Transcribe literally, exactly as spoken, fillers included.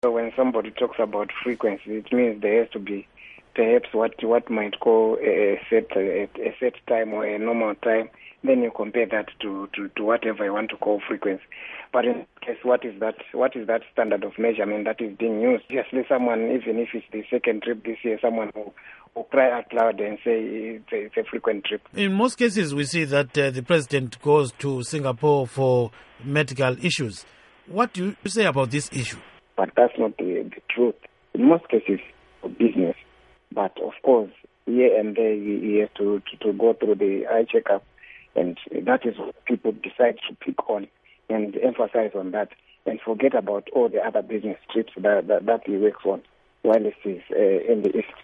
So when somebody talks about frequency, it means there has to be perhaps what what might call a set a, a set time or a normal time. Then you compare that to, to, to whatever you want to call frequency. But in case, what is that? What is that standard of measurement that is being used? Obviously, someone, even if it's the second trip this year, someone will, will cry out loud and say it's a, it's a frequent trip. In most cases, we see that uh, the president goes to Singapore for medical issues. What do you say about this issue? But that's not the, the truth. In most cases, for business. But of course, here and there, he has to, to, to go through the eye checkup, and that is what people decide to pick on and emphasize on that, and forget about all the other business trips that, that, that he works on while he is uh, in the East.